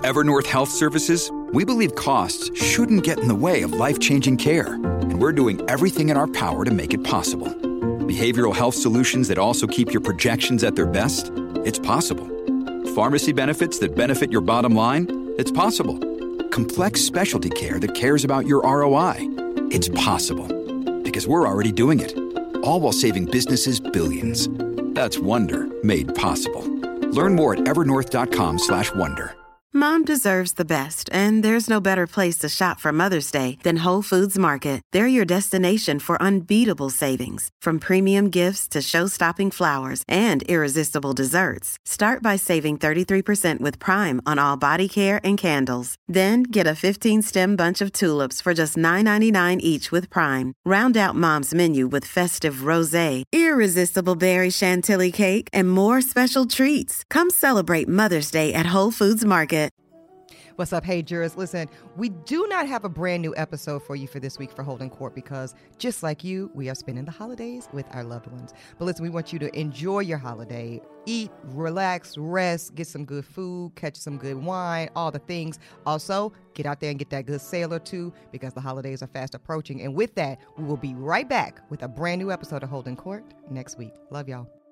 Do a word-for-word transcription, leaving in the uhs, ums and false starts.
Evernorth Health Services, we believe costs shouldn't get in the way of life-changing care, and we're doing everything in our power to make it possible. Behavioral health solutions that also keep your projections at their best? It's possible. Pharmacy benefits that benefit your bottom line? It's possible. Complex specialty care that cares about your R O I? It's possible. Because we're already doing it. All while saving businesses billions. That's Wonder made possible. Learn more at evernorth.com slash wonder. Mom deserves the best, and there's no better place to shop for Mother's Day than Whole Foods Market. They're your destination for unbeatable savings, from premium gifts to show-stopping flowers and irresistible desserts. Start by saving thirty-three percent with Prime on all body care and candles. Then get a fifteen-stem bunch of tulips for just nine ninety-nine each with Prime. Round out Mom's menu with festive rosé, irresistible berry chantilly cake, and more special treats. Come celebrate Mother's Day at Whole Foods Market. What's up? Hey, jurors. Listen, we do not have a brand new episode for you for this week for Holding Court because just like you, we are spending the holidays with our loved ones. But listen, we want you to enjoy your holiday. Eat, relax, rest, get some good food, catch some good wine, all the things. Also, get out there and get that good sale or two because the holidays are fast approaching. And with that, we will be right back with a brand new episode of Holding Court next week. Love y'all.